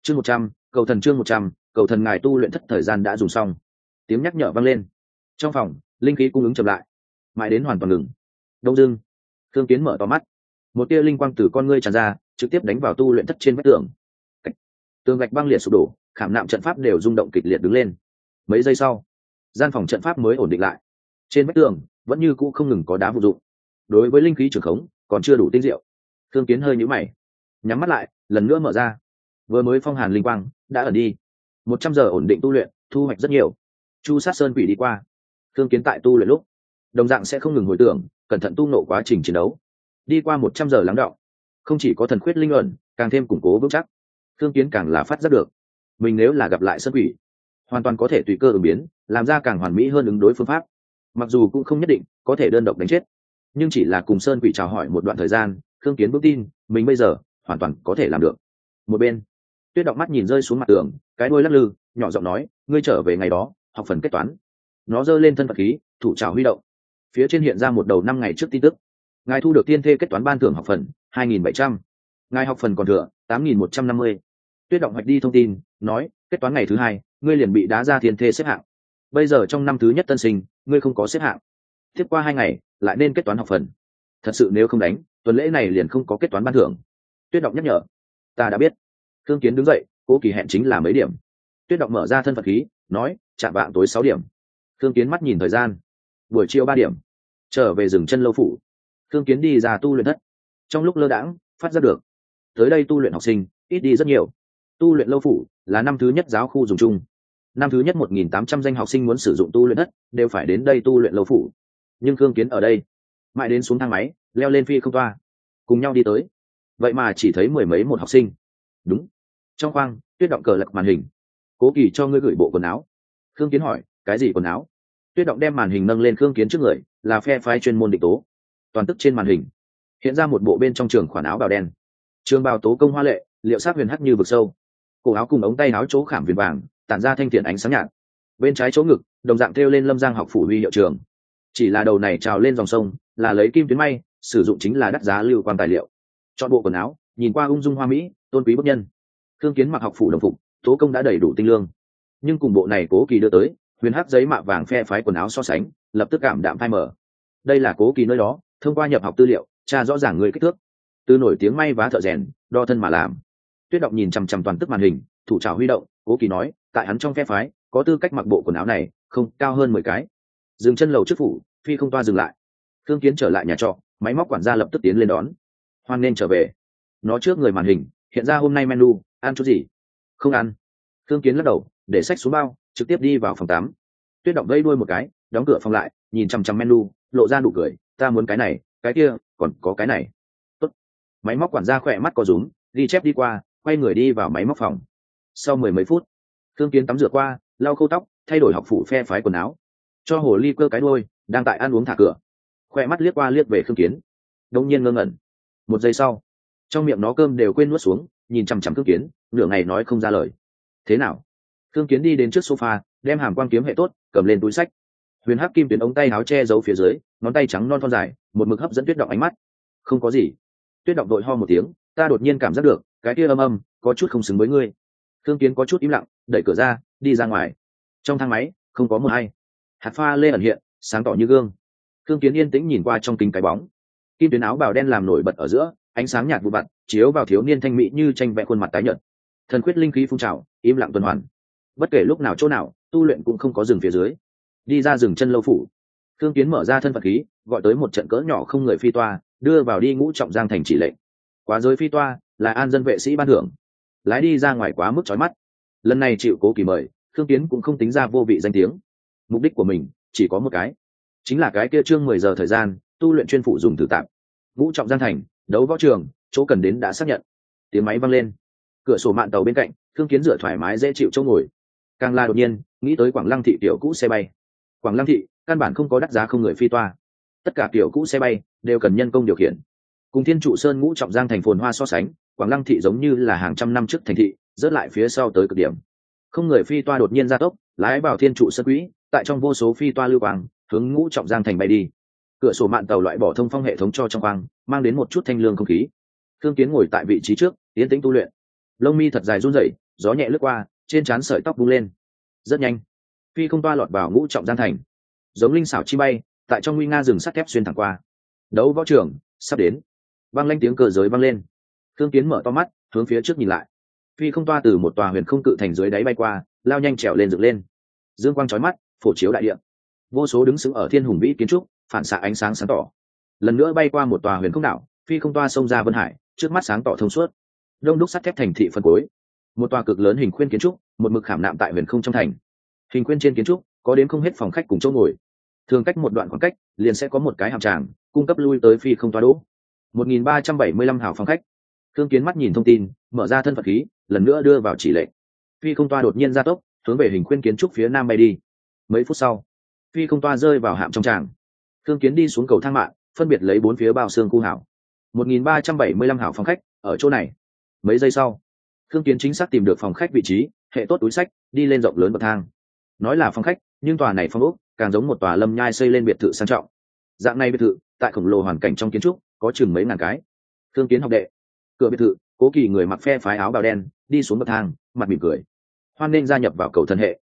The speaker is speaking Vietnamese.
Chương 100, cầu thần chương 100, cầu thần ngài tu luyện thất thời gian đã dùng xong. Tiếng nhắc nhở vang lên. Trong phòng, linh khí cung ứng chậm lại, mãi đến hoàn toàn ngừng. Đông Dương, Thương Kiến mở to mắt, một tia linh quang từ con ngươi tràn ra, trực tiếp đánh vào tu luyện thất trên vách tường. Tường gạch băng liệt sụp đổ, khảm nạm trận pháp đều rung động kịch liệt đứng lên. Mấy giây sau, gian phòng trận pháp mới ổn định lại. Trên vách tường vẫn như cũ không ngừng có đá vụ dụng. Đối với linh khí trường khống còn chưa đủ tinh diệu. Thương Kiến hơi nhíu mày, nhắm mắt lại, lần nữa mở ra. Vừa mới phong hàn linh quang đã ẩn đi. 100 giờ ổn định tu luyện, thu hoạch rất nhiều. Chu Sát Sơn quỷ đi qua. Thương Kiến tại tu luyện lúc, đồng dạng sẽ không ngừng hồi tưởng, cẩn thận tu nộ quá trình chiến đấu. Đi qua 100 giờ lắng đọng, không chỉ có thần khuyết linh ẩn, càng thêm củng cố vững chắc. Thương Kiến càng là phát giác được, mình nếu là gặp lại Sơn quỷ, hoàn toàn có thể tùy cơ ứng biến, làm ra càng hoàn mỹ hơn ứng đối phương pháp. Mặc dù cũng không nhất định có thể đơn độc đánh chết, nhưng chỉ là cùng Sơn quỷ chào hỏi một đoạn thời gian, Thương Kiến vững tin mình bây giờ hoàn toàn có thể làm được. Một bên, Tuyết Đọng mắt nhìn rơi xuống mặt tường, cái đuôi lắc lư, nhỏ giọng nói, ngươi trở về ngày đó học phần kết toán. Nó giơ lên thân Phật khí, thủ trào huy động, phía trên hiện ra một đầu 5 ngày trước tin tức. Ngài thu được tiên thê kết toán ban thưởng học phần 2.700, ngài học phần còn thừa 8.150. Tuyết Đọng hoạch đi thông tin, nói, kết toán ngày thứ 2, ngươi liền bị đá ra thiên thê xếp hạng. Bây giờ trong năm thứ nhất tân sinh, ngươi không có xếp hạng. Tiếp qua 2 ngày lại nên kết toán học phần. Thật sự nếu không đánh, tuần lễ này liền không có kết toán ban thưởng. Tuyết Đọng nhắc nhở. Ta đã biết. Thương Kiến đứng dậy, cố kỳ hẹn chính là mấy điểm. Tuyết Đọng mở ra thân Phật khí, nói, chạm vạng tối 6 điểm. Thương Kiến mắt nhìn thời gian, buổi chiều 3 điểm. Trở về rừng chân lâu phủ. Thương Kiến đi ra tu luyện thất. Trong lúc lơ đãng, phát ra được, tới đây tu luyện học sinh ít đi rất nhiều. Tu luyện lâu phủ là năm thứ nhất giáo khu dùng chung. Năm thứ nhất 1.800 danh học sinh muốn sử dụng tu luyện thất đều phải đến đây tu luyện lâu phủ. Nhưng Thương Kiến ở đây, mãi đến xuống thang máy, leo lên phi không toa, cùng nhau đi tới. Vậy mà chỉ thấy mười mấy một học sinh. Đúng. Trong khoang, Tuyết Đọng cờ lật màn hình. Cố kỳ cho ngươi gửi bộ quần áo. Thương Kiến hỏi, cái gì quần áo? Tuyết Đọng đem màn hình nâng lên Thương Kiến trước người, là phe phái chuyên môn định tố. Toàn tức trên màn hình hiện ra một bộ bên trong trường khoản áo bào đen, trường bào tố công hoa lệ, liệu sắc huyền hắc như vực sâu. Cổ áo cùng ống tay áo chỗ khảm viền vàng, tản ra thanh thiện ánh sáng nhạt. Bên trái chỗ ngực đồng dạng thêu lên Lâm Giang học phủ huy hiệu trường. Chỉ là đầu này trào lên dòng sông, là lấy kim tuyến may, sử dụng chính là đắt giá lưu quan tài liệu. Chọn bộ quần áo nhìn qua ung dung hoa mỹ, tôn quý bức nhân. Thương Kiến mặc học phủ đồng phục, tố công đã đầy đủ tinh lương, nhưng cùng bộ này Cố Kỳ đưa tới huyền hắc giấy mạ vàng phe phái quần áo so sánh, lập tức cảm đạm phai mờ. Đây là Cố Kỳ nơi đó thông qua nhập học tư liệu tra rõ ràng người kích thước, từ nổi tiếng may vá thợ rèn đo thân mà làm. Tuyết Đọng nhìn chằm chằm toàn tức màn hình, thủ trào huy động. Cố Kỳ nói, tại hắn trong phe phái có tư cách mặc bộ quần áo này không cao hơn 10 cái. Dừng chân lầu trước phủ, phi không toa dừng lại. Thương Kiến trở lại nhà trọ, máy móc quản gia lập tức tiến lên đón. Hoan nên trở về. Nó trước người màn hình hiện ra hôm nay menu, ăn chút gì? Không ăn. Thương Kiến lắc đầu, để sách xuống bao, trực tiếp đi vào phòng tắm. Tuyết Đọng vẫy đuôi một cái, đóng cửa phòng lại, nhìn chằm chằm menu, lộ ra nụ cười, ta muốn cái này, cái kia, còn có cái này. Tốt. Máy móc quản gia khỏe mắt có rúm, ghi chép đi qua, quay người đi vào máy móc phòng. Sau 10 mấy phút, Thương Kiến tắm rửa qua, lau khâu tóc, thay đổi học phủ phe phái quần áo, cho hồ ly cơ cái đuôi đang tại ăn uống thả cửa, khoe mắt liếc qua liếc về Thương Kiến, đông nhiên ngơ ngẩn. Một giây sau, trong miệng nó cơm đều quên nuốt xuống, nhìn chằm chằm Thương Kiến, nửa ngày nói không ra lời. Thế nào? Thương Kiến đi đến trước sofa, đem hàm quang kiếm hệ tốt, cầm lên túi sách. Huyền hắc kim tuyến ống tay áo che giấu phía dưới, ngón tay trắng non thon dài, một mực hấp dẫn Tuyết Đọng ánh mắt. Không có gì. Tuyết Đọng đội ho một tiếng, ta đột nhiên cảm giác được cái kia âm có chút không xứng với ngươi. Thương Kiến có chút im lặng, đẩy cửa ra, đi ra ngoài. Trong thang máy không có một ai. Hạt pha lê ẩn hiện, sáng tỏ như gương. Thương Kiến yên tĩnh nhìn qua trong kính cái bóng. Kim tuyến áo bào đen làm nổi bật ở giữa, ánh sáng nhạt vụ vặt chiếu vào thiếu niên thanh mỹ như tranh vẽ khuôn mặt tái nhợt. Thần quyết linh khí phun trào, im lặng tuần hoàn. Bất kể lúc nào chỗ nào, tu luyện cũng không có dừng phía dưới. Đi ra rừng chân lâu phủ, Thương Kiến mở ra thân Phật khí, gọi tới một trận cỡ nhỏ không người phi toa, đưa vào đi Ngũ Trọng Giang thành chỉ lệnh. Quá giới phi toa là an dân vệ sĩ ban thưởng, lái đi ra ngoài quá mức chói mắt. Lần này chịu Cố Kỳ mời, Thương Kiến cũng không tính ra vô vị danh tiếng. Mục đích của mình chỉ có một cái, chính là cái kia chương 10 giờ thời gian tu luyện chuyên phụ dùng thử tạm. Ngũ Trọng Giang thành, đấu võ trường, chỗ cần đến đã xác nhận. Tiếng máy vang lên, cửa sổ mạn tàu bên cạnh, Thương Kiến dựa thoải mái dễ chịu chỗ ngồi. Càng là đột nhiên nghĩ tới Quảng Lăng thị tiểu cũ xe bay. Quảng Lăng thị căn bản không có đắt giá không người phi toa, tất cả tiểu cũ xe bay đều cần nhân công điều khiển. Cùng Thiên Trụ Sơn Ngũ Trọng Giang thành phồn hoa so sánh, Quảng Lăng thị giống như là hàng trăm năm trước thành thị, rớt lại phía sau tới cực điểm. Không người phi toa đột nhiên gia tốc, lái vào Thiên Trụ Sơn quỹ, tại trong vô số phi toa lưu quang hướng Ngũ Trọng Giang thành bay đi. Cửa sổ mạn tàu loại bỏ thông phong hệ thống cho trong quang, mang đến một chút thanh lương không khí. Thương Kiến ngồi tại vị trí trước, tiến tĩnh tu luyện. lông mi thật dài run rẩy, gió nhẹ lướt qua, trên trán sợi tóc bung lên. Rất nhanh, phi không toa lọt vào ngũ trọng gian thành, giống linh xảo chi bay, tại trong nguy nga rừng sắt thép xuyên thẳng qua. Đấu võ trường sắp đến. Vang lên tiếng cờ giới vang lên. Thương Kiến mở to mắt, hướng phía trước nhìn lại. Phi không toa từ một tòa huyền không cự thành dưới đáy bay qua, lao nhanh trèo lên dựng lên. Dương quang chói mắt, phổ chiếu đại địa. Vô số đứng sững ở thiên hùng vĩ kiến trúc, phản xạ ánh sáng sáng tỏ. Lần nữa bay qua một tòa huyền không đảo, phi không toa xông ra vân hải, trước mắt sáng tỏ thông suốt. Đông đúc sắt thép thành thị phân cối. Một tòa cực lớn hình khuyên kiến trúc, một mực khảm nạm tại huyền không trong thành. Hình khuyên trên kiến trúc có đến không hết phòng khách cùng chỗ ngồi. Thường cách một đoạn khoảng cách, liền sẽ có một cái hàm tràng, cung cấp lui tới phi không toa đỗ. 1375 hào phòng khách. Thương Kiến mắt nhìn thông tin, mở ra thân phận khí, lần nữa đưa vào chỉ lệnh. Phi không toa đột nhiên gia tốc, hướng về hình khuyên kiến trúc phía nam bay đi. Mấy phút sau, phi không toa rơi vào hạm trong tràng. Thương Kiến đi xuống cầu thang mạng, phân biệt lấy 4 phía bao xương khu hảo. 1375 hảo phòng khách, ở chỗ này. Mấy giây sau, Thương Kiến chính xác tìm được phòng khách vị trí, hệ tốt túi sách, đi lên rộng lớn bậc thang. Nói là phòng khách, nhưng tòa này phong ốc càng giống một tòa lâm nhai xây lên biệt thự sang trọng. Dạng này biệt thự, tại khổng lồ hoàn cảnh trong kiến trúc, có chừng mấy ngàn cái. Thương Kiến học đệ. Cửa biệt thự, Cố Kỳ người mặc phe phái áo bào đen, đi xuống bậc thang, mặt mỉm cười. Hoan nên gia nhập vào cầu thần hệ,